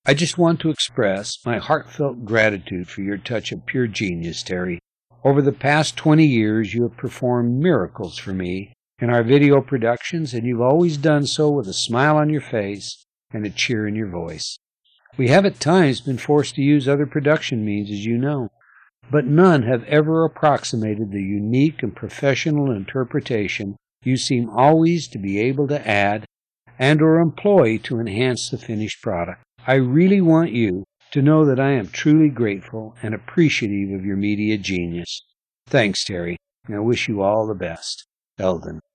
I just want to express my heartfelt gratitude for your touch of pure genius, Terry. Over the past 20 years, you have performed miracles for me in our video productions, and you've always done so with a smile on your face and a cheer in your voice. We have at times been forced to use other production means, as you know, but none have ever approximated the unique and professional interpretation you seem always to be able to add and or employ to enhance the finished product. I really want you to know that I am truly grateful and appreciative of your media genius. Thanks, Terry, and I wish you all the best. Eldon.